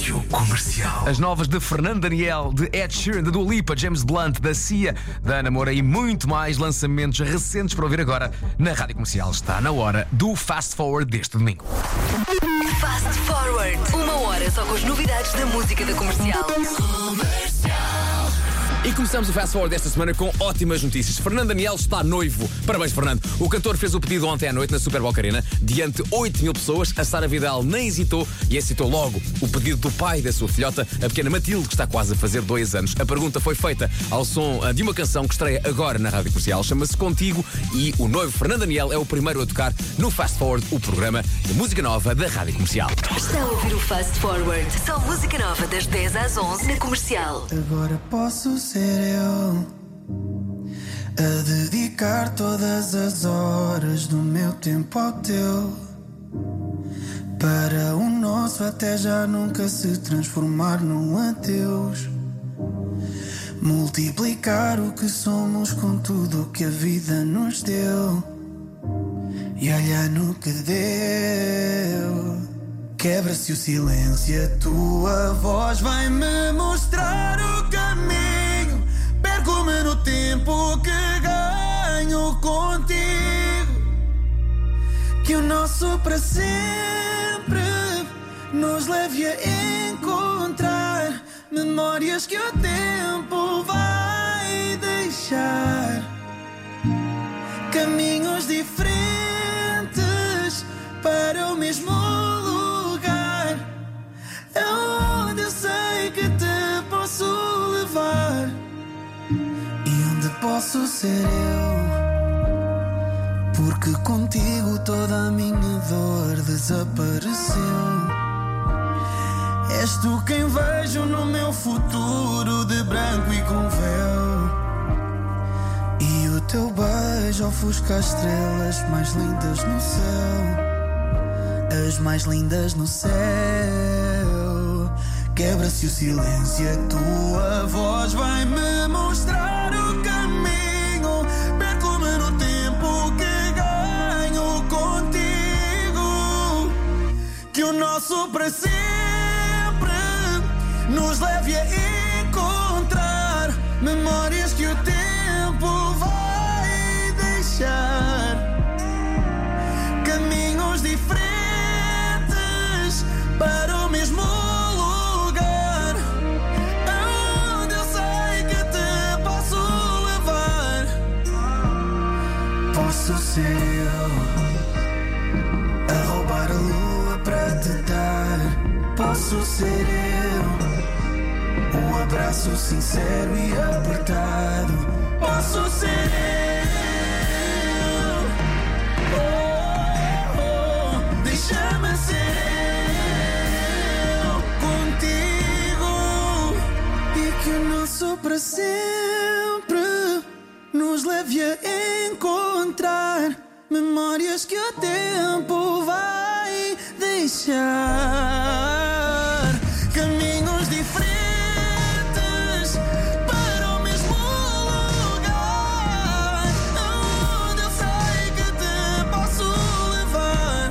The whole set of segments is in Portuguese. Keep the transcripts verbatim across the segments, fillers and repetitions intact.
Rádio Comercial. As novas de Fernando Daniel, de Ed Sheeran, da Dua Lipa, James Blunt, da Cia, da Ana Moura e muito mais lançamentos recentes para ouvir agora na Rádio Comercial. Está na hora do Fast Forward deste domingo. Fast Forward. Uma hora só com as novidades da música da Comercial. E começamos o Fast Forward desta semana com ótimas notícias. Fernando Daniel está noivo. Parabéns, Fernando. O cantor fez o pedido ontem à noite na Super Boca Arena, diante de oito mil pessoas. A Sara Vidal nem hesitou e aceitou logo o pedido do pai da sua filhota, a pequena Matilde, que está quase a fazer dois anos. A pergunta foi feita ao som de uma canção que estreia agora na Rádio Comercial. Chama-se Contigo e o noivo Fernando Daniel é o primeiro a tocar no Fast Forward, o programa de música nova da Rádio Comercial. Está a ouvir o Fast Forward. Só música nova das dez às onze na Comercial. Agora posso ser eu a dedicar todas as horas do meu tempo ao teu, para o nosso até já nunca se transformar num adeus. Multiplicar o que somos com tudo o que a vida nos deu, e olha no que deu. Quebra-se o silêncio, a tua voz vai-me mostrar o caminho. Perco-me no tempo que ganho contigo, que o nosso para sempre nos leve a encontrar memórias que o tempo vai deixar, caminhos diferentes para o mesmo lugar, aonde eu sei que te posso levar e onde posso ser eu, porque contigo toda a minha dor desapareceu. És tu quem vejo no meu futuro de branco e com véu, e o teu beijo ofusca as estrelas mais lindas no céu, as mais lindas no céu. Quebra-se o silêncio, a tua voz vai-me mostrar o caminho. Perco-me no tempo que ganho contigo, que o nosso para sempre nos leve a encontrar memórias que o tempo vai deixar, caminhos diferentes para o mesmo lugar, aonde eu sei que te posso levar. Posso ser eu a roubar a lua para te dar. Posso ser eu o abraço sincero e apertado. Posso ser eu, oh, oh, deixa-me ser eu contigo, e que o nosso para sempre nos leve a encontrar memórias que o tempo vai deixar, caminhos diferentes para o mesmo lugar, onde eu sei que te posso levar.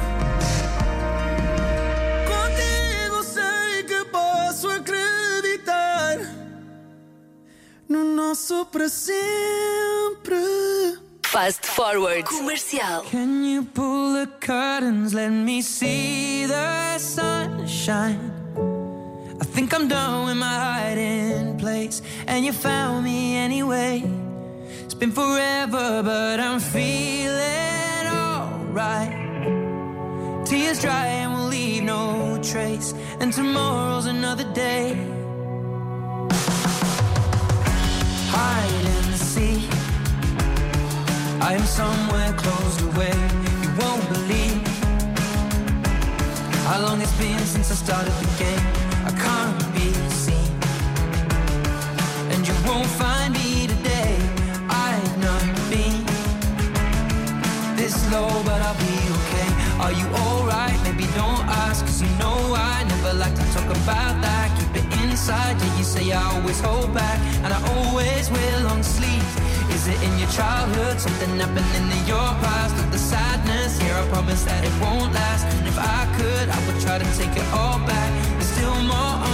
Contigo sei que posso acreditar no nosso para sempre. Fast Forward Comercial. Can you pull the curtains, let me see the sunshine? I think I'm done with my hiding place, and you found me anyway. It's been forever, but I'm feeling alright. Tears dry and we'll leave no trace, and tomorrow's another day. Hide and seek, I am somewhere closed away. You won't believe how long it's been since I started the game. I can't be seen, and you won't find me today. I've not been this low, but I'll be okay. Are you alright? Maybe don't ask, cause you know I never like to talk about that. Keep it inside, yeah, you say I always hold back, and I always wear long sleeves. Is it in your childhood, something happening in your past, or the sadness? Here I promise that it won't last, and if I could, I would try to take it all back. There's still more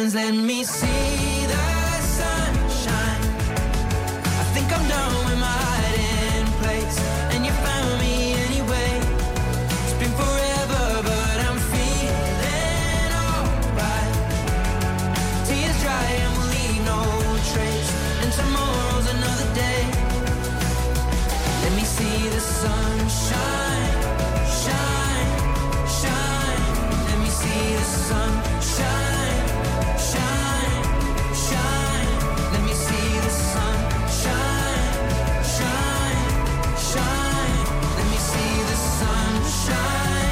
curtains, let me see the sunshine. I think I'm done with my hiding place, and you found me anyway. It's been forever, but I'm feeling alright. Tears dry and we'll leave no trace, and tomorrow's another day. Let me see the sunshine, shine, shine. Let me see the sunshine, shine, shine. Let me see the sunshine, shine, shine. Let me see the sunshine.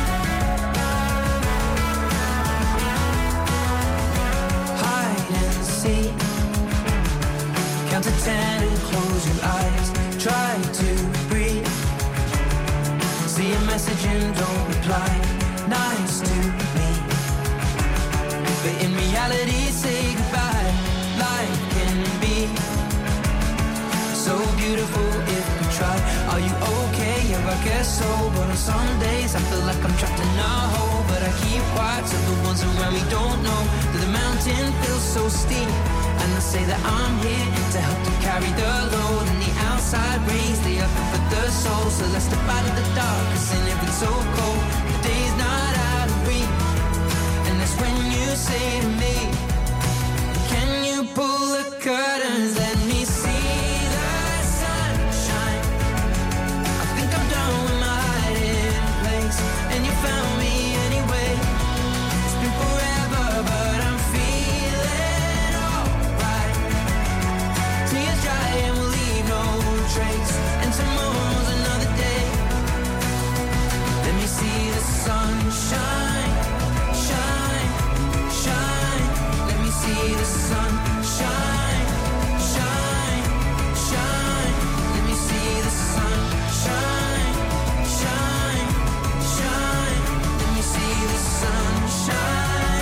Hide and seek. Count to ten and close your eyes. Try to breathe. See a message and don't reply. Nice to me, but in reality, say goodbye. Life can be so beautiful if we try. Are you okay? Yeah, I guess so. But on some days I feel like I'm trapped in a hole. But I keep quiet so the ones around me don't know that the mountain feels so steep. And I say that I'm here to help to carry the load. And the outside rays, they are good for the soul. So let's step out of the darkness and if it's so cold, the day's not out of reach. And that's when you say to me, can you pull the curtains? Let me see the sunshine. I think I'm done with my hiding place, and you found me anyway. It's been forever, but I'm feeling alright. Tears dry and we'll leave no trace, and tomorrow's another day. Let me see the sunshine, shine, shine. Let me see the sunshine, shine, shine. Let me see the sunshine, shine, shine. Let me see the sunshine.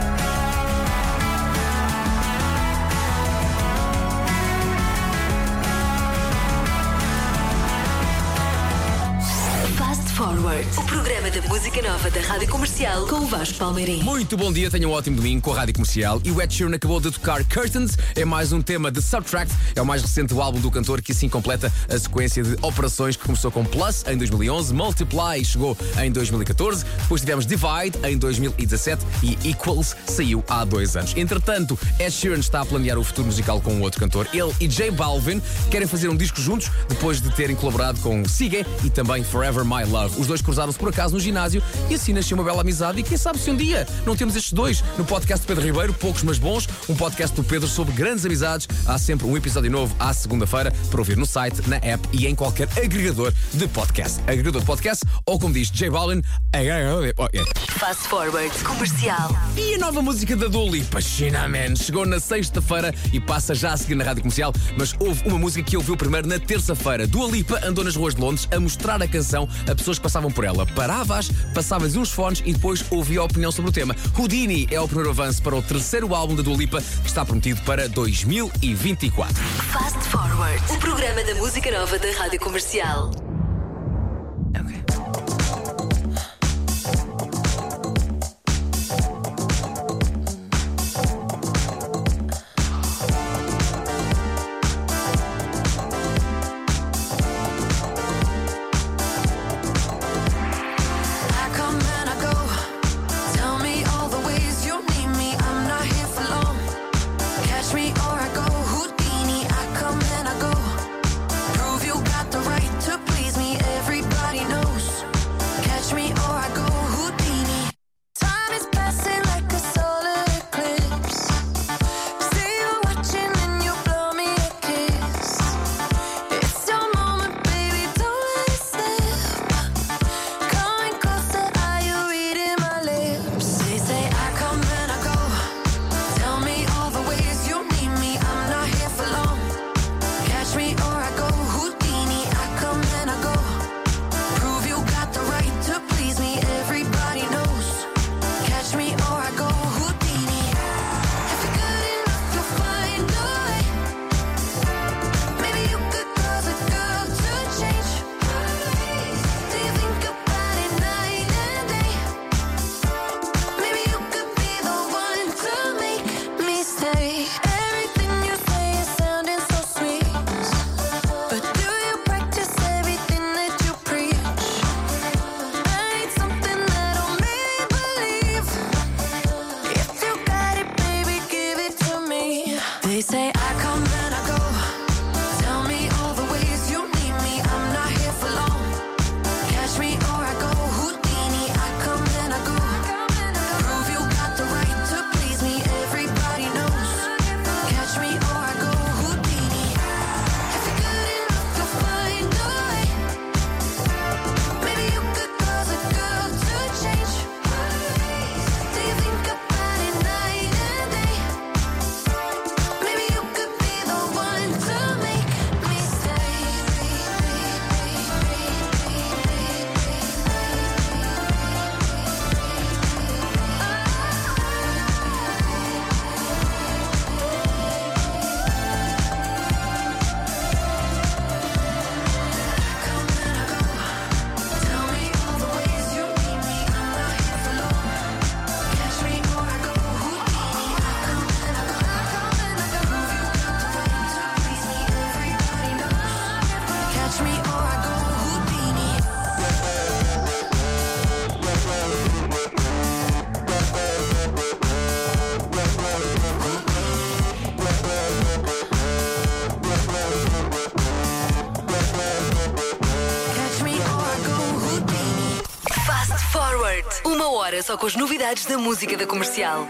Fast Forward, o programa da música nova da Rádio Comercial com o Vasco Palmeirim. Muito bom dia, tenham um ótimo domingo com a Rádio Comercial. E o Ed Sheeran acabou de tocar Curtains, é mais um tema de Subtract, é o mais recente álbum do cantor que assim completa a sequência de operações que começou com Plus em dois mil e onze, Multiply chegou em dois mil e catorze, depois tivemos Divide em dois mil e dezassete e Equals saiu há dois anos. Entretanto, Ed Sheeran está a planear o futuro musical com um outro cantor. Ele e J Balvin querem fazer um disco juntos depois de terem colaborado com Sigue e também Forever My Love. Os dois cruzaram-se por acaso no ginásio e assim nasceu uma bela amizade. E quem sabe se um dia não temos estes dois no podcast de Pedro Ribeiro, Poucos Mas Bons, um podcast do Pedro sobre grandes amizades. Há sempre um episódio novo à segunda-feira para ouvir no site, na app e em qualquer agregador de podcast. Agregador de podcast ou, como diz J Balvin, Fast Forward Comercial. E a nova música da Dua Lipa, China Man, chegou na sexta-feira e passa já a seguir na Rádio Comercial, mas houve uma música que ouviu primeiro na terça-feira. Dua Lipa andou nas ruas de Londres a mostrar a canção a pessoas que passavam por ela. Paravas, passavas uns fones e depois ouvia a opinião sobre o tema. Houdini é o primeiro avanço para o terceiro álbum da Dua Lipa, que está prometido para dois mil e vinte e quatro. Fast Forward, o programa da música nova da Rádio Comercial. Or I go Houdini, I come and I go. Prove you got the right to please. Forward. Uma hora só com as novidades da música da Comercial.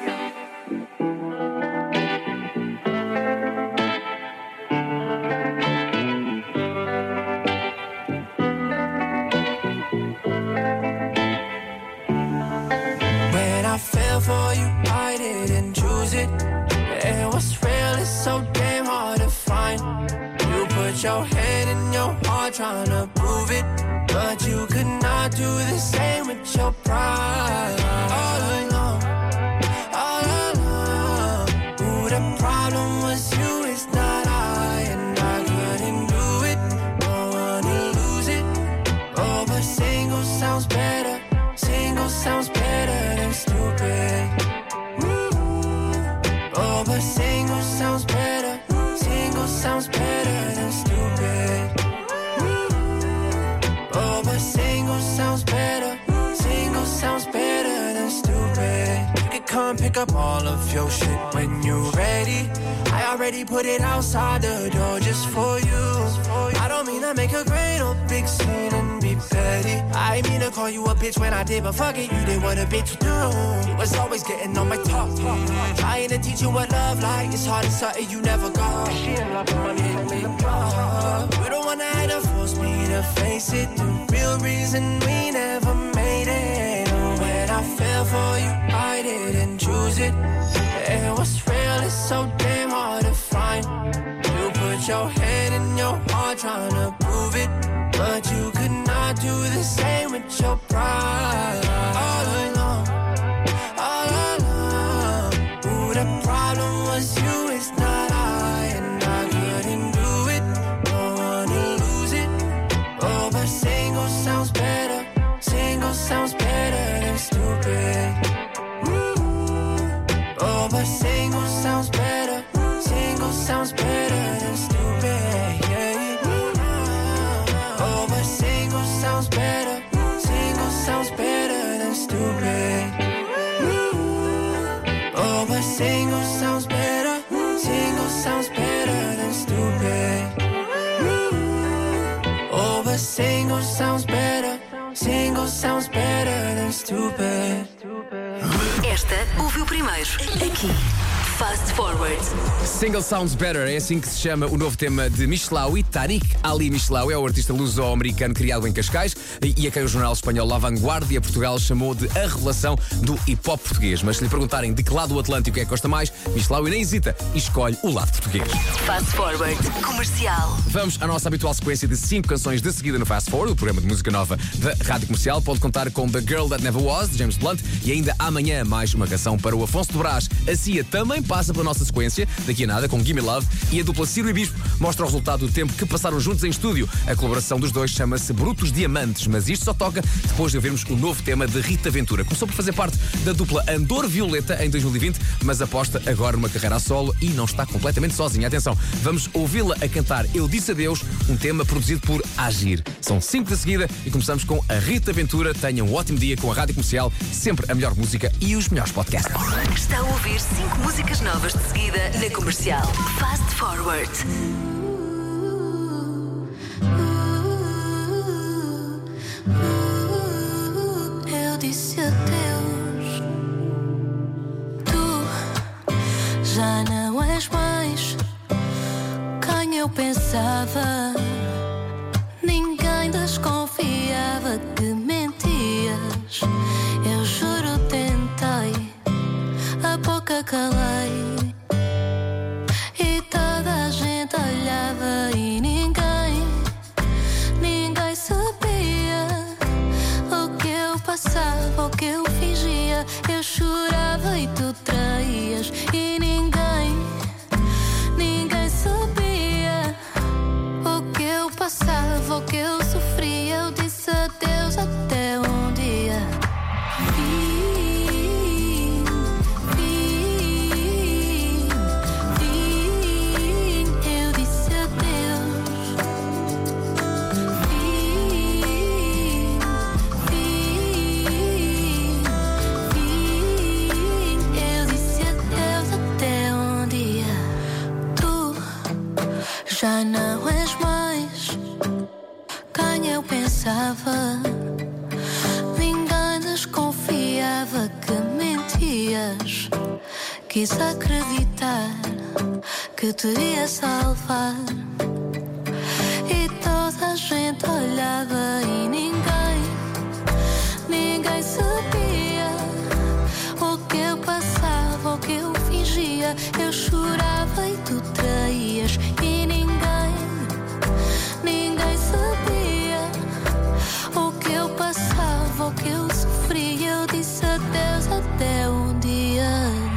When I fell for you, I didn't choose it. And what's real is so damn hard to find. You put your hand in your heart trying to prove it, but you could not do the same with your pride. All alone, all alone. Ooh, the problem was you, it's not I. And I couldn't do it, don't wanna lose it. Oh, but single sounds better. Single sounds better than stupid. Mm-hmm. Oh, but single sounds better. Single sounds better than stupid. Mm-hmm. Oh, but single sounds better. Single sounds better than stupid. You can come pick up all of your shit when you're ready. I already put it outside the door just for you. I don't mean to make a great or big scene and be petty. I ain't mean to call you a bitch when I did, but fuck it, you did what a bitch do. You was always getting on my top, top. Trying to teach you what love like. It's hard, it's something you never got. She in love with money and me. You don't wanna have to force me to face it. The real reason we never made it. When I fell for you, I didn't choose it. And what's real is so damn hard to find. You put your hand in your heart trying to prove it, but you could not do the same with your pride. All alone, all alone. Ooh, the problem was you, it's not I. And I couldn't do it, don't wanna lose it. Oh, but single sounds better. Single sounds better than stupid. Mm-hmm. Oh, but single sounds better. Single sounds better than stupid. Yeah. Oh, but single sounds better. Single sounds better than stupid. Oh, but single sounds better. Single sounds better than stupid. Oh, but single sounds better. Single sounds better than stupid. Esta ouviu primeiro aqui. Fast Forward. Single Sounds Better, é assim que se chama o novo tema de Michelawi. Tariq Ali Michelawi é o artista luso-americano criado em Cascais e a quem o jornal espanhol La Vanguardia Portugal chamou de a revelação do hip-hop português. Mas se lhe perguntarem de que lado do Atlântico é que gosta mais, Michelawi nem hesita e escolhe o lado português. Fast Forward. Comercial. Vamos à nossa habitual sequência de cinco canções de seguida no Fast Forward, o programa de música nova da Rádio Comercial. Pode contar com The Girl That Never Was, de James Blunt, e ainda amanhã mais uma canção para o Afonso de Brás. A Cia também passa pela nossa sequência, daqui a nada, com Gimme Love, e a dupla Ciro e Bispo mostra o resultado do tempo que passaram juntos em estúdio. A colaboração dos dois chama-se Brutos Diamantes, mas isto só toca depois de ouvirmos o novo tema de Rita Ventura. Começou por fazer parte da dupla Andor Violeta em dois mil e vinte, mas aposta agora numa carreira a solo e não está completamente sozinha. Atenção, vamos ouvi-la a cantar Eu Disse Adeus, um tema produzido por Agir. São cinco de seguida e começamos com a Rita Ventura. Tenham um ótimo dia com a Rádio Comercial, sempre a melhor música e os melhores podcasts. Está a ouvir cinco músicas novas de seguida na Comercial. Fast Forward. Eu disse adeus. Tu já não és mais quem eu pensava. Ninguém desconfiava que mentias. Eu juro, tentei, a boca calei. E toda a gente olhava e ninguém, ninguém sabia o que eu passava, o que eu fingia. Eu chorava e tu traías e ninguém, ninguém sabia o que eu passava, o que eu sofria. Eu disse adeus até um dia vim, vim, vim. Eu disse adeus, vim, vim, vim. Eu disse adeus até um dia. Tu já não és mais quem desconfiava que mentias. Quis acreditar que te ia salvar. E toda a gente olhava e ninguém, ninguém sabia o que eu passava, o que eu fingia. Eu chorava e tu traías e ninguém, ninguém sabia o que eu passava, o que eu sofria. Eu disse adeus até um dia.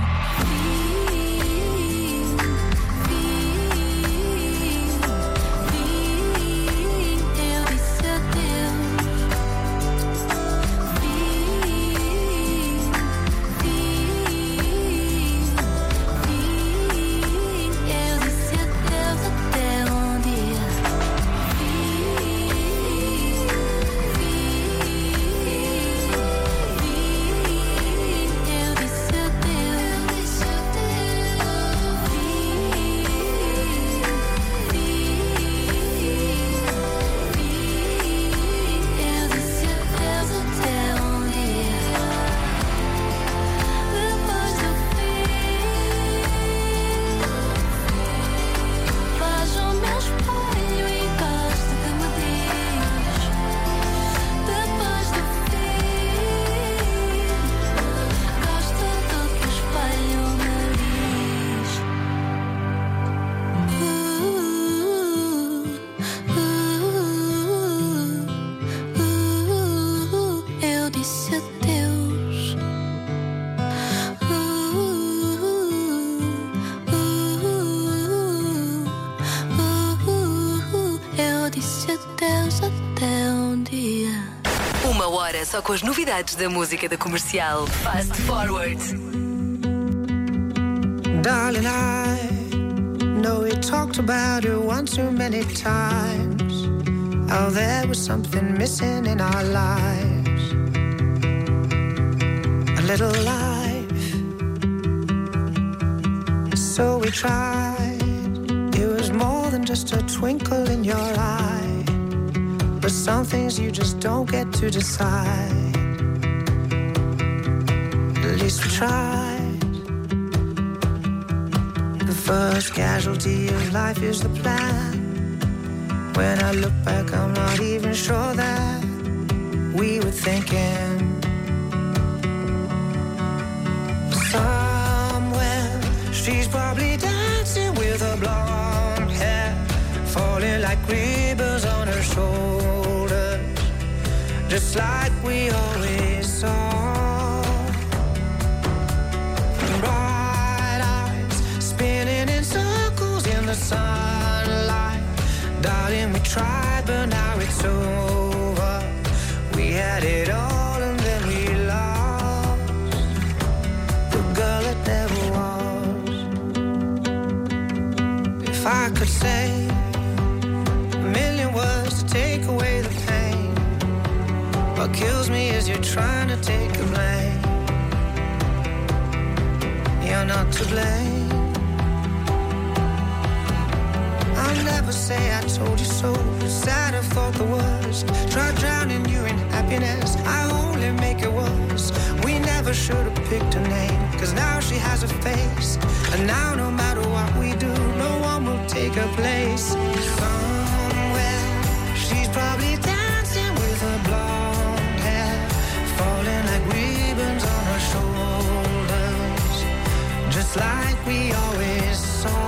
Só com as novidades da música da Comercial. Fast Forward. Darling, I know we talked about it one too many times. How there was something missing in our lives. A little life. So we tried. It was more than just a twinkle in your eye. But some things you just don't get to decide. At least we tried. The first casualty of life is the plan. When I look back, I'm not even sure that we were thinking. Somewhere, she's probably dancing with her blonde hair, falling like ribbons on her shoulders. Just like we always saw. Bright eyes spinning in circles in the sunlight. Darling, we tried, but now it's over. We had it all and then we lost the girl that never was. If I could say a million words to take away the pain, what kills me is you're trying to take the blame. You're not to blame. I'll never say I told you so. Sad I thought the worst. Try drowning you in happiness, I only make it worse. We never should have picked a name, cause now she has a face. And now no matter what we do, no one will take her place. Somewhere, she's probably dancing with her blonde hair, falling like ribbons on her shoulders. Just like we always saw.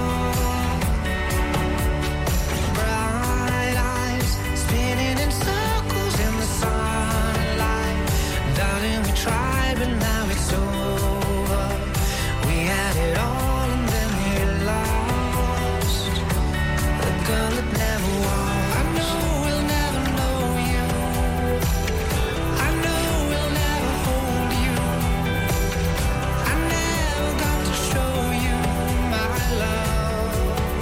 Bright eyes spinning in circles in the sunlight. Darling, we tried, but now it's over. We had it all and then we lost the girl that never was. I know we'll never know you. I know we'll never hold you. I never got to show you my love.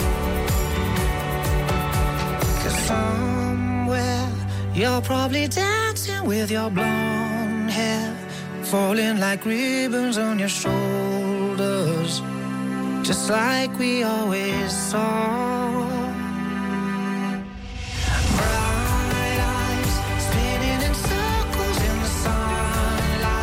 'Cause somewhere you're probably dancing with your blonde hair, falling like ribbons on your shoulders. Just like we always saw. Bright eyes spinning in circles in the sunlight.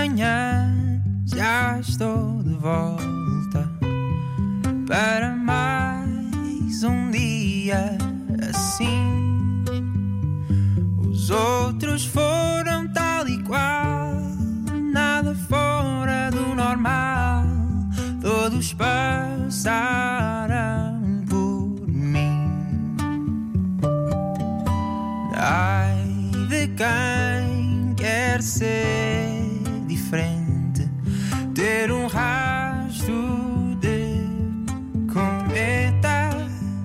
manhã já estou de volta para mais um dia assim. Os outros foram tal e qual, nada fora do normal. Todos passaram por mim. Ai de quem quer ser diferente, ter um rastro de cometa,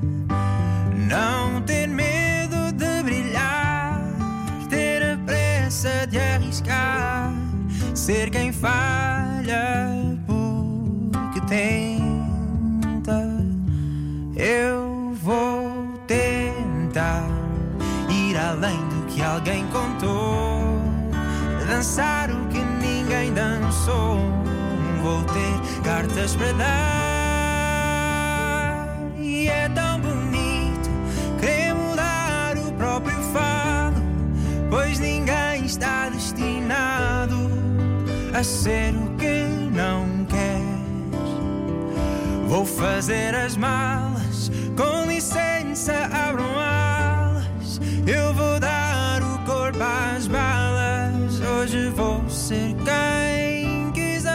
não ter medo de brilhar, ter a pressa de arriscar, ser quem falha porque tenta. Eu vou tentar ir além do que alguém contou, dançar o que ninguém dançou. Vou ter cartas para dar. E é tão bonito querer mudar o próprio fado, pois ninguém está destinado a ser o que não quer. Vou fazer as malas, com licença abram alas. Eu vou dar o corpo às balas. Hoje vou ser quem quiser.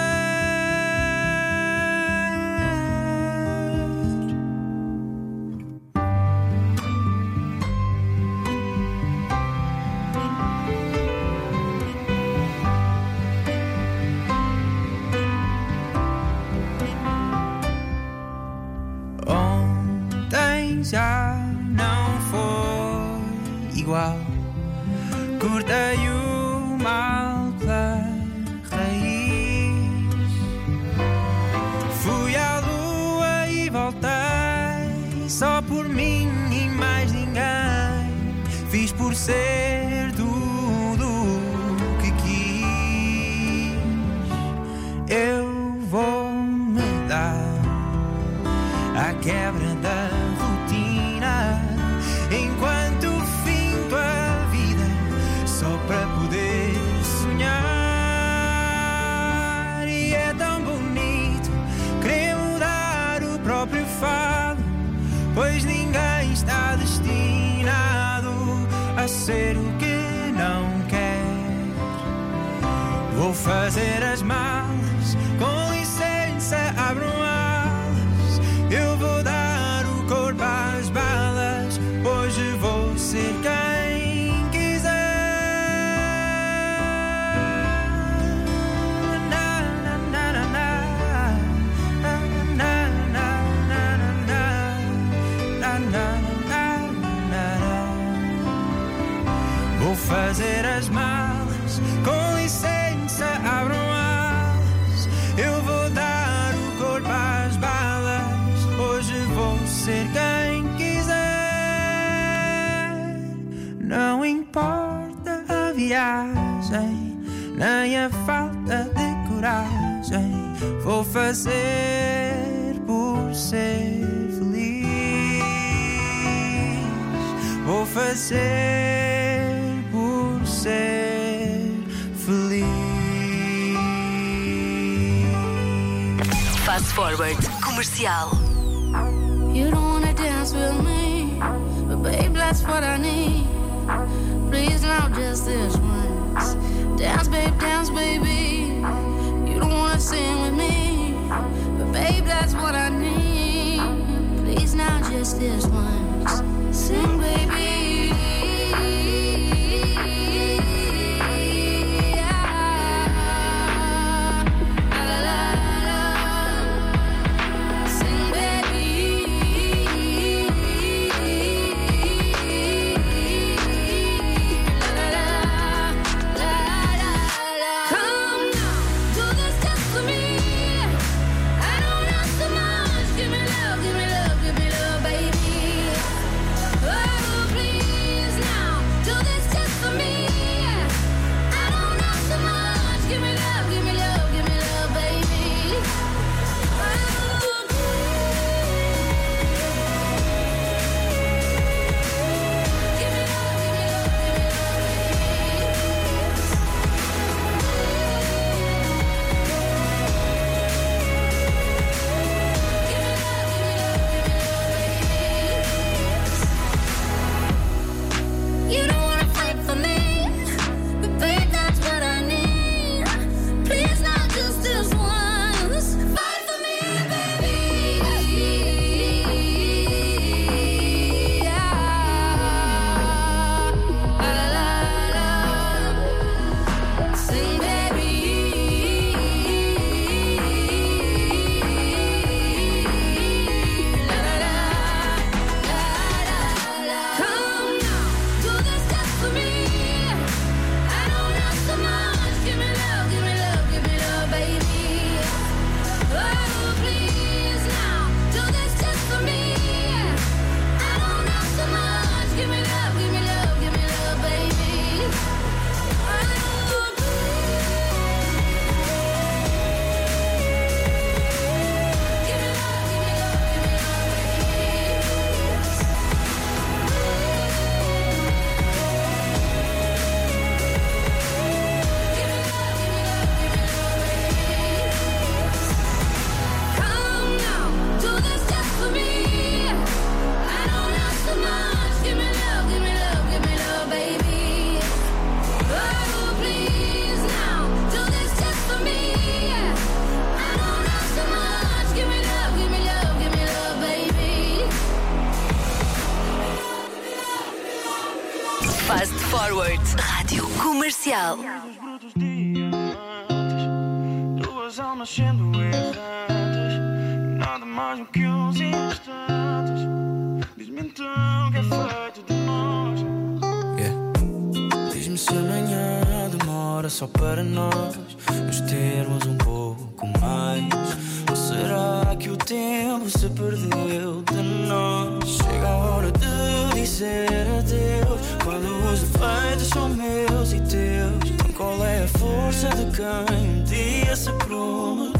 Ontem já não foi igual. Cortei o mal pela raiz. Fui à lua e voltei, só por mim e mais ninguém. Fiz por ser tudo o que quis. Eu vou me dar à quebra da rotina, enquanto finto a vida só para poder sonhar. E é tão bonito querer mudar o próprio fado, pois ninguém está destinado a ser o que não quer. Vou fazer as malas, com licença abram alas. Eu vou dar o corpo às balas. Hoje vou ser quem quiser. Na, na, na, na, na. Na, na, na, na, na, na. Na, na, na, na, na. Vou fazer as malas, com licença abram alas. Eu vou dar o corpo às balas. Hoje vou ser quem quiser. Não importa a viagem, nem a falta de coragem. Vou fazer por ser feliz. Vou fazer por ser feliz. Fast Forward Comercial. You don't wanna dance with me, but babe, that's what I need. Please, now just this once. Dance, babe, dance, baby. You don't wanna sing with me, but babe, that's what I need. Please, now just this once. Sing, baby. Come Forward, Rádio Comercial. Duas almas sendo errantes, nada mais do que uns instantes. Diz-me então o que é feito de nós. Yeah. Diz-me se amanhã demora só para nós nos termos um pouco mais. Ou será que o tempo se perdeu de nós? Chega a hora de dizer adeus, quando os defeitos são meus e teus. Qual é a força de quem um dia se prometeu?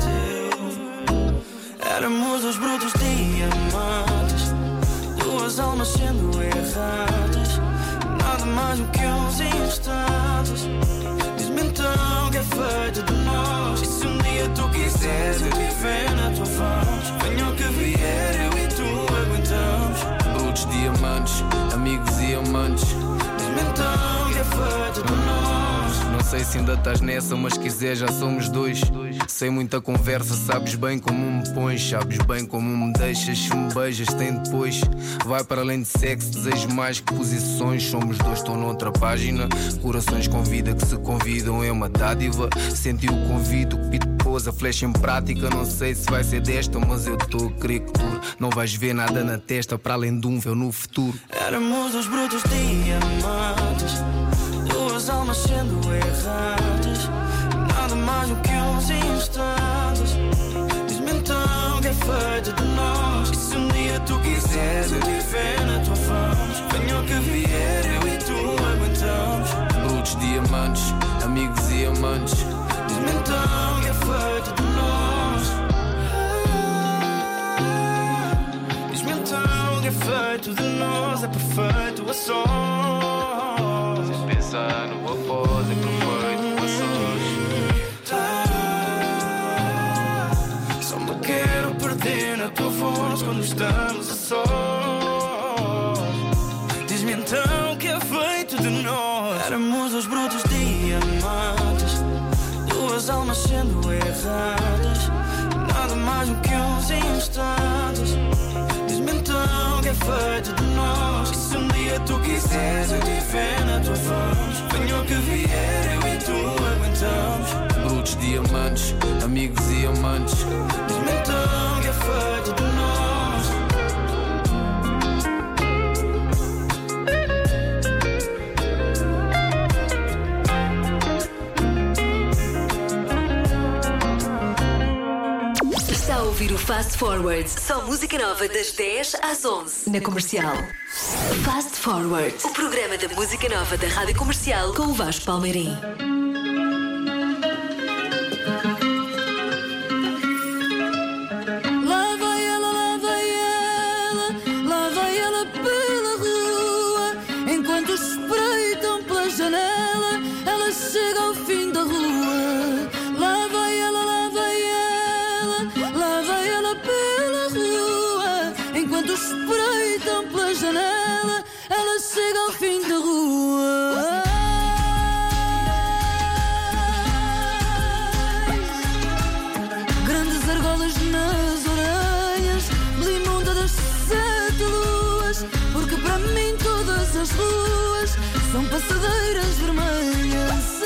Éramos os brutos diamantes, duas almas sendo errantes, nada mais do que uns instantes. Diz-me então o que é feito de nós. E se um dia tu quiseres eu viver na tua voz, venha o que vier, eu e tu aguentamos. Brutos diamantes, amigos e amantes. Diz-me então o que é feito de nós. Não sei se ainda estás nessa, mas quiser já somos dois. Sem muita conversa, sabes bem como me pões, sabes bem como me deixas. Se me beijas tem depois. Vai para além de sexo, desejo mais que posições. Somos dois, estou noutra página. Corações com vida que se convidam é uma dádiva. Senti o convite, o que pôs a flecha em prática. Não sei se vai ser desta, mas eu estou a crer que tu não vais ver nada na testa para além de um véu no futuro. Éramos os brutos diamantes, duas almas sendo errantes, nada mais do que uns instantes. Diz-me então o que é feito de nós. E se um dia tu quiseres eu viver na tua voz, venha o que vier, eu e tu aguentamos. Brutos diamantes, amigos e amantes. Diz-me então o que é feito de nós. Diz-me então o que é feito de nós. É perfeito a sós. Se pensar no após é perfeito a sós. Só me quero perder na tua voz quando estamos a sós. Diz-me então o que é feito de nós. Éramos os brutos diamantes, duas almas sendo erradas, nada mais do que uns instantes. Diz-me então o que é feito de nós. E se um dia tu quiseres eu viver na tua voz, venha o que vier, eu e tu aguentamos. Brutos diamantes, amigos e amantes. Diz-me então o que é feito de nós. Está a ouvir o Fast Forward. Só música nova das dez às onze na Comercial. Fast Forward, o programa da música nova da Rádio Comercial com o Vasco Palmeirim. Lá vai ela, lá vai ela, lá vai ela pela rua. Enquanto espreitam pela janela, ela chega ao fim da rua. Lá vai ela, lá vai ela, lá vai ela pela rua. Enquanto espreitam pela janela, ela chega ao fim da rua. Grandes argolas nas orelhas, blimunda das sete luas, porque para mim todas as ruas são passadeiras vermelhas.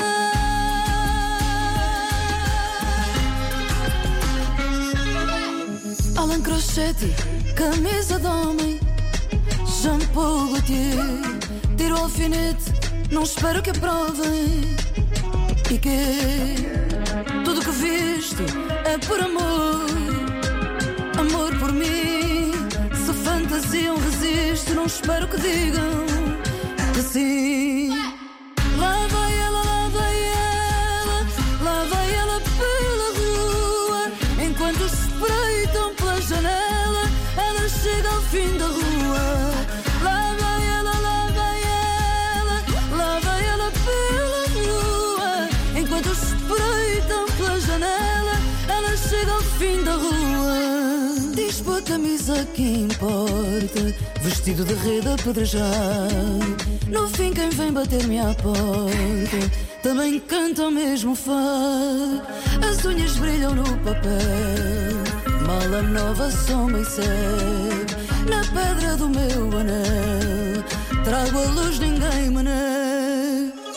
Alan Crochete, camisa de homem, shampoo Gaultier, tiro ao alfinete, não espero que aprovem. E que tudo que visto é por amor, amor por mim. Se fantasiam resisto, não espero que digam que sim. Lá vai ela, lá vai ela, lá vai ela pela rua. Enquanto espreitam pela janela, ela chega ao fim da rua. Lá vai ela, lá vai ela, lá vai ela pela rua. Enquanto espreitam pela janela, ela chega ao fim da rua. Diz boa camisa que importa, vestido de rede apedrejado. No fim quem vem bater-me à porta também canta o mesmo fado. As unhas brilham no papel, mala nova, soma e segue. Na pedra do meu anel trago a luz, ninguém me nega.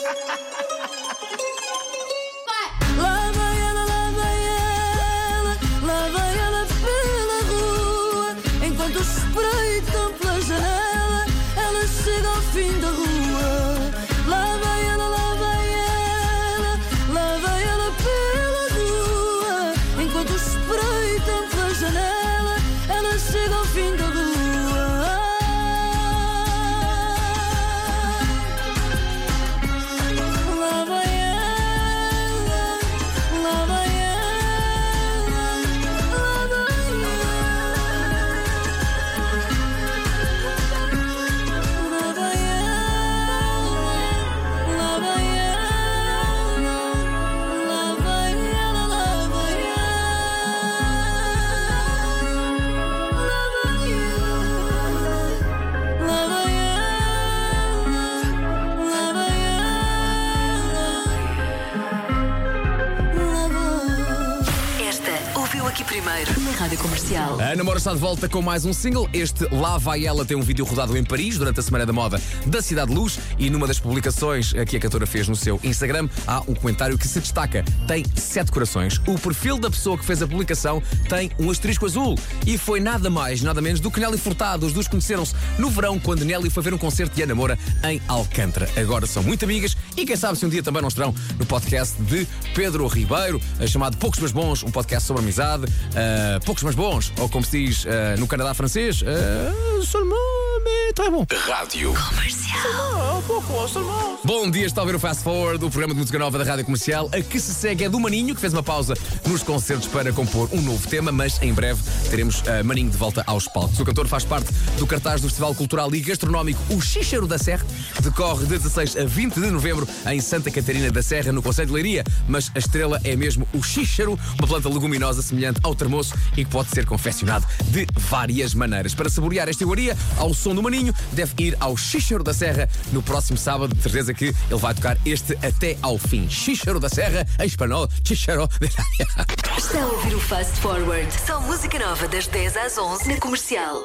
aqui primeiro, na Rádio Comercial. A Ana Moura está de volta com mais um single. Este Lá Vai Ela tem um vídeo rodado em Paris durante a Semana da Moda da Cidade de Luz, e numa das publicações que a cantora fez no seu Instagram há um comentário que se destaca. Tem sete corações. O perfil da pessoa que fez a publicação tem um asterisco azul, e foi nada mais, nada menos do que Nelly Furtado. Os dois conheceram-se no verão, quando Nelly foi ver um concerto de Ana Moura em Alcântara. Agora são muito amigas e quem sabe se um dia também não estarão no podcast de Pedro Ribeiro, chamado Poucos Mas Bons, um podcast sobre amizade. Uh, poucos Mas Bons, ou como se diz uh, no Canadá francês, uh, seulement mais très bon. Rádio Comercial. Bom dia, está a ver o Fast Forward, o programa de música nova da Rádio Comercial. A que se segue é do Maninho, que fez uma pausa nos concertos para compor um novo tema, mas em breve teremos uh, Maninho de volta aos palcos. O cantor faz parte do cartaz do Festival Cultural e Gastronómico O Xíxaro da Serra. Decorre de dezasseis a vinte de novembro em Santa Catarina da Serra, no concelho de Leiria, mas a estrela é mesmo o xíxaro, uma planta leguminosa semelhante ao termoço e que pode ser confeccionado de várias maneiras. Para saborear esta iguaria, ao som do Maninho, deve ir ao Xíxaro da Serra no próximo sábado. De certeza que ele vai tocar este até ao fim. Xíxaro da Serra, em espanhol, Xíxaro de la... Está a ouvir o Fast Forward. Só música nova das dez às onze na Comercial.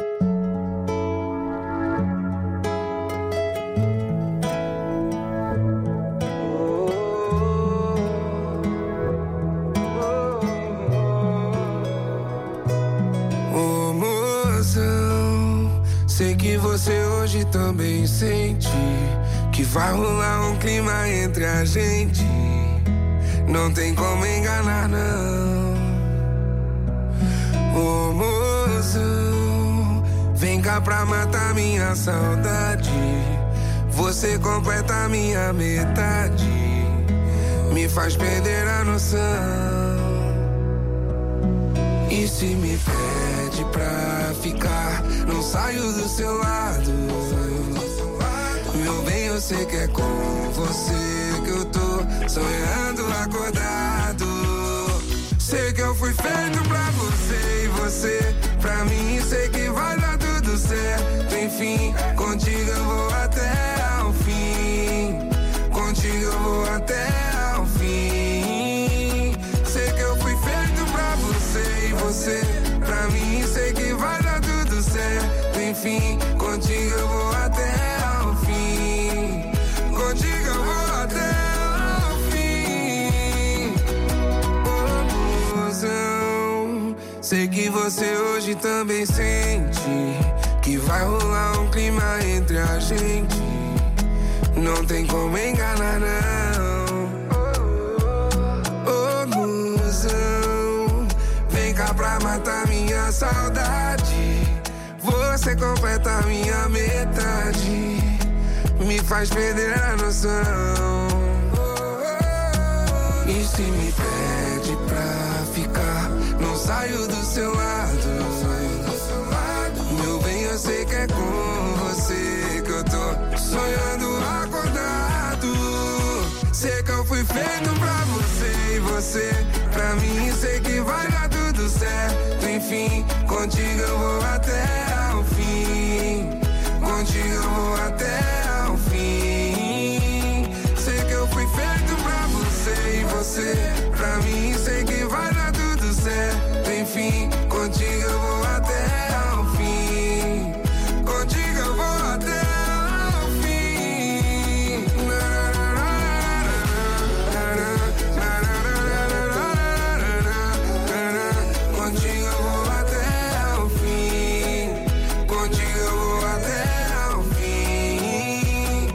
Sei que você hoje também sente que vai rolar um clima entre a gente. Não tem como enganar, não. Ô mozão, vem cá pra matar minha saudade. Você completa minha metade, me faz perder a noção. E se me pede pra ficar, não saio do seu lado. Meu bem, eu sei que é com você que eu tô sonhando acordado. Sei que eu fui feito pra você e você pra mim. Sei que vai dar tudo certo, enfim. Contigo eu vou até ao fim. Contigo eu vou até ao fim. Sei que eu fui feito pra você e você pra mim. Sei que vai dar tudo certo, enfim. Contigo eu vou até ao fim. Contigo eu vou até ao fim. Oh, mozão, sei que você hoje também sente que vai rolar um clima entre a gente. Não tem como enganar, não. Oh, mozão, vem cá pra matar minha saudade. Você completa minha metade, me faz perder a noção. E se me pede pra ficar, não saio do seu lado. Meu bem, eu sei que é com você que eu tô sonhando acordado. Sei que eu fui feito pra você e você pra mim. Sei que vai dar tudo certo, enfim. Contigo eu vou até ao fim. Contigo eu vou até ao fim. Sei que eu fui feito pra você e você pra mim. Sei que vai dar tudo certo, enfim. Contigo eu vou até ao fim. Contigo eu vou até ao fim. Contigo eu vou até ao fim. Contigo eu vou até ao fim.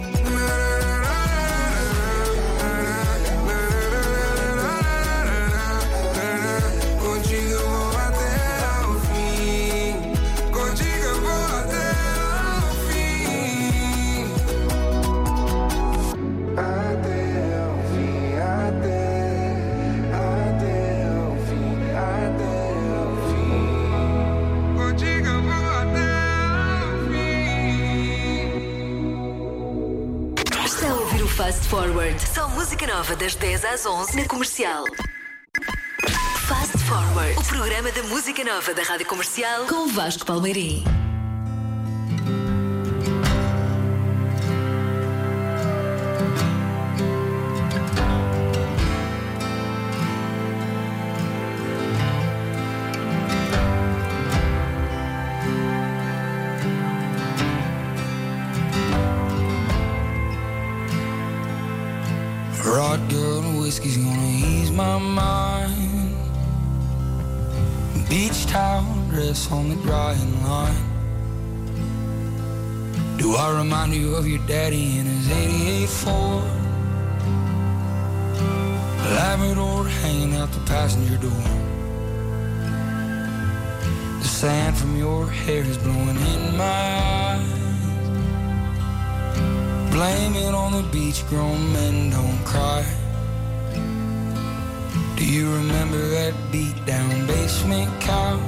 Contigo eu vou até ao fim. Contigo eu vou até ao fim. Até ao fim, até, até ao fim, até ao fim. Contigo eu vou até ao fim. Está a ouvir o Fast Forward. Só música nova das dez às onze na Comercial. Fast Forward, o programa da música nova da Rádio Comercial com o Vasco Palmeirim. whiskey's gonna ease my mind. Beach towel dress on the drying line. Do I remind you of your daddy in his eighty-eight Ford? Labrador hanging out the passenger door. The sand from your hair is blowing in my eyes. Blame it on the beach, grown men don't cry. Do you remember that beat down basement couch?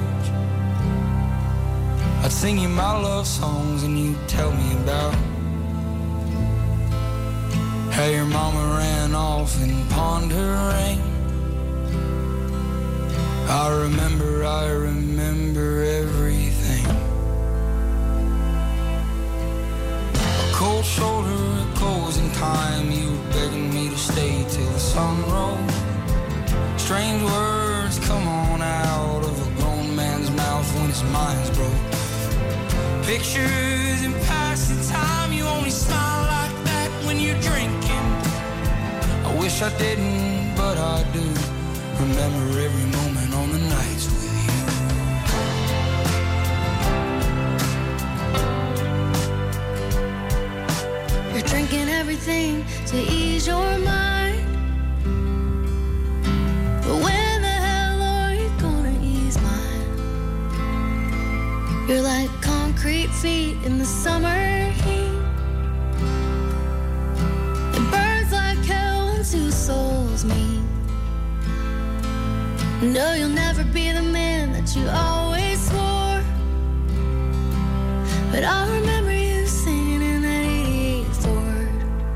I'd sing you my love songs and you'd tell me about how your mama ran off and pawned her ring. I remember, I remember everything. A cold shoulder, a closing time. You were begging me to stay till the sun rose. Strange words come on out of a grown man's mouth when his mind's broke. Pictures in passing time, you only smile like that when you're drinking. I wish I didn't, but I do. Remember every moment on the nights with you. You're drinking everything to ease your mind. But when the hell are you gonna ease mine? You're like concrete feet in the summer heat. It burns like hell when two souls meet. No, you'll never be the man that you always swore. But I remember you singing in that eighty-eight Ford.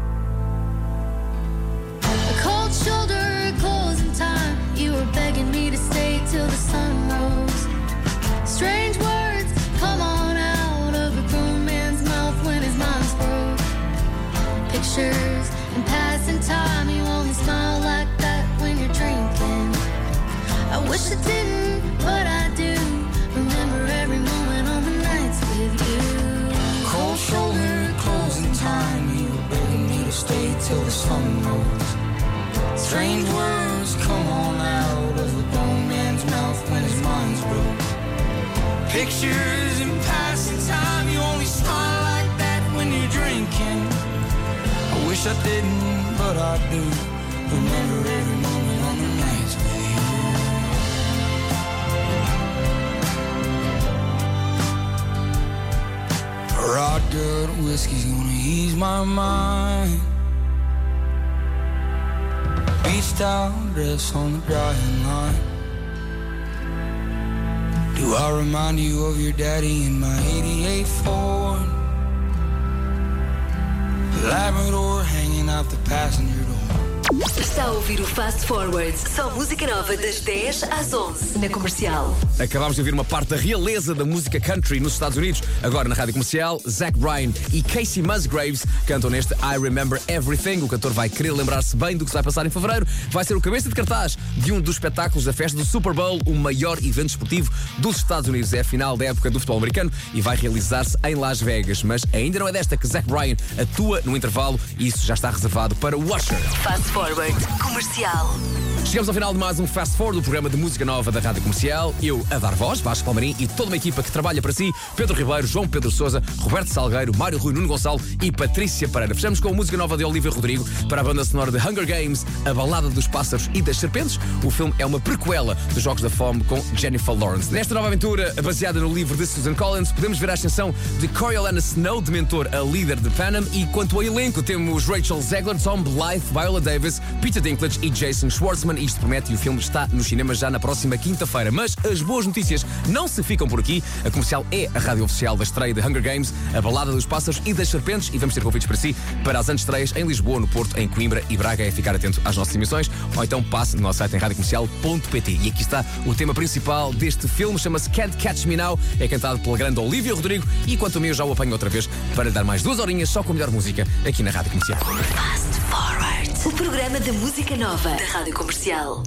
A cold shoulder, a closing time. You were begging me to stay till the sun rose. Strange words come on out of a grown man's mouth when his mind's broke. Pictures in passing time. You only smile like that when you're drinking. I wish I didn't, but I do. Remember every moment on the nights with you. cold shoulder, closing time. You were begging me to stay till the sun rose. Strange words come on out of a grown man's mouth when his mind's broke. Pictures in passing time. You only smile like that when you're drinking. I wish I didn't, but I do. Remember every moment on the nights with you. Rod good whiskey's gonna ease my mind. Beach towel dress on the drying line. Do I remind you of your daddy in my eighty-eight Ford? Labrador hanging out the passenger door. Está a ouvir o Fast Forward. Só música nova das dez às onze na Comercial. Acabámos de ouvir uma parte da realeza da música country nos Estados Unidos. Agora na Rádio Comercial, Zach Bryan e Casey Musgraves cantam neste I Remember Everything. O cantor vai querer lembrar-se bem do que se vai passar em fevereiro. Vai ser o cabeça de cartaz de um dos espetáculos da festa do Super Bowl, o maior evento esportivo dos Estados Unidos. É a final da época do futebol americano e vai realizar-se em Las Vegas. Mas ainda não é desta que Zach Bryan atua no intervalo e isso já está reservado para o Usher. Fast Forward Comercial. Chegamos ao final de mais um Fast Forward, o programa de música nova da Rádio Comercial. Eu a dar voz, Vasco Palmeirim e toda uma equipa que trabalha para si. Pedro Ribeiro, João Pedro Sousa, Roberto Salgueiro, Mário Rui, Nuno Gonçalo e Patrícia Pereira. Fechamos com a música nova de Olivia Rodrigo para a banda sonora de Hunger Games, A Balada dos Pássaros e das Serpentes. O filme é uma prequela dos Jogos da Fome com Jennifer Lawrence. Nesta nova aventura, baseada no livro de Susan Collins, podemos ver a ascensão de Coriolanus Snow, de mentor a líder de Panem. E quanto ao elenco, temos Rachel Zegler, Tom Blythe, Viola Davis, Peter Dinklage e Jason Schwartzman. Isto promete e o filme está nos cinemas já na próxima quinta-feira. Mas as boas notícias não se ficam por aqui. A Comercial é a rádio oficial da estreia de Hunger Games, A Balada dos Pássaros e das Serpentes, e vamos ter convites para si para as antestreias em Lisboa, no Porto, em Coimbra e Braga. É ficar atento às nossas emissões ou então passe no nosso site em rádio comercial ponto pt. E aqui está o tema principal deste filme, chama-se Can't Catch Me Now, é cantado pela grande Olivia Rodrigo e quanto a mim eu já o apanho outra vez para lhe dar mais duas horinhas só com a melhor música aqui na Rádio Comercial. Fast Forward, o programa da música nova da Rádio Comercial.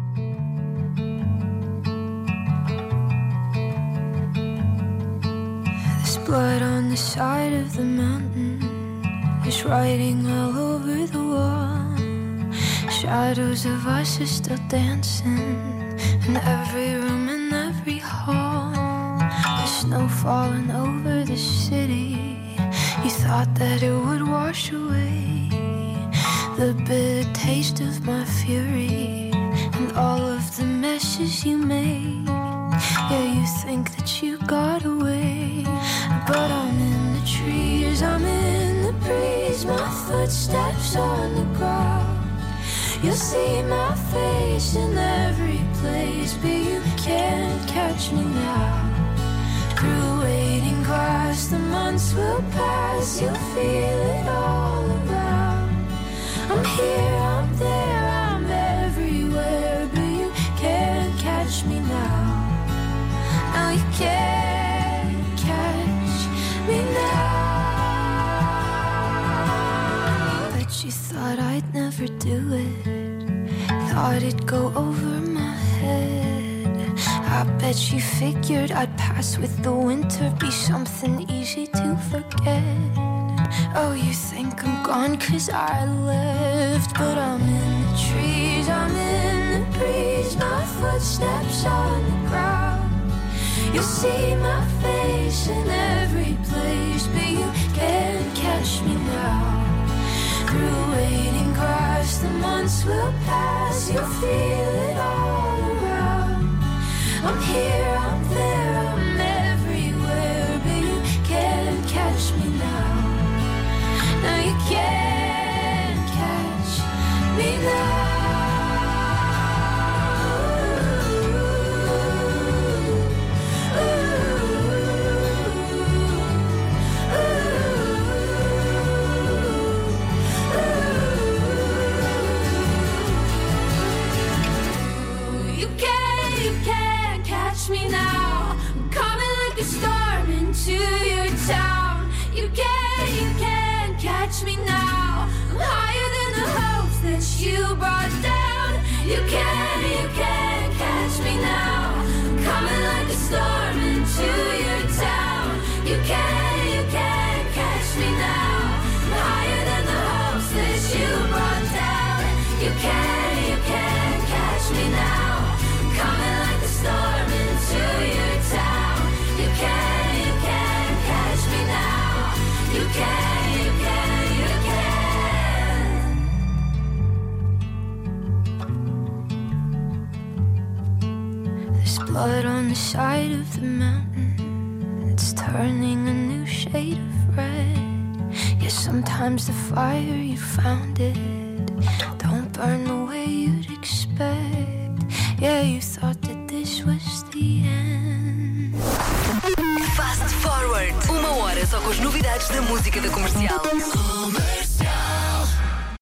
There's blood on the side of the mountain. There's writing all over the wall. shadows of us are still dancing in every room and every hall. The snow falling over the city. You thought that it would wash away the bitter taste of my fury and all of the messes you made. Yeah, you think that you got away, but I'm in the trees, I'm in the breeze, my footsteps on the ground. You'll see my face in every place, but you can't catch me now. Through waiting grass, the months will pass, you'll feel it all around. I'm here, I'm there, I'm everywhere, but you can't catch me now. No, you can't catch me now. Bet you thought I'd never do it, thought it'd go over my head. I bet you figured I'd pass with the winter, be something easy to forget. Oh, you think I'm gone cause I left, but I'm in the trees, I'm in the breeze, my footsteps on the ground. You'll see my face in every place, but you can't catch me now. Through waiting grass, the months will pass, you'll feel it all around. I'm here, I'm there, I'm everywhere, but you can't catch me now. No, you can't catch me now. Me now, I'm coming like a storm into your town. You can't, you can't catch me now. I'm higher than the hopes that you brought down. You can't, you can't catch me now. I'm coming like a storm into your town. You can't, you can't catch me now. I'm higher than the hopes that you brought down. You can't, you can't catch me now. I'm coming like a storm into your town. You can, you can catch me now. You can, you can, you can. There's blood on the side of the mountain. It's turning a new shade of red. Yeah, sometimes the fire you found it don't burn the way you'd expect. Yeah, you thought that this was the end. Fast Forward. Uma hora só com as novidades da música da Comercial.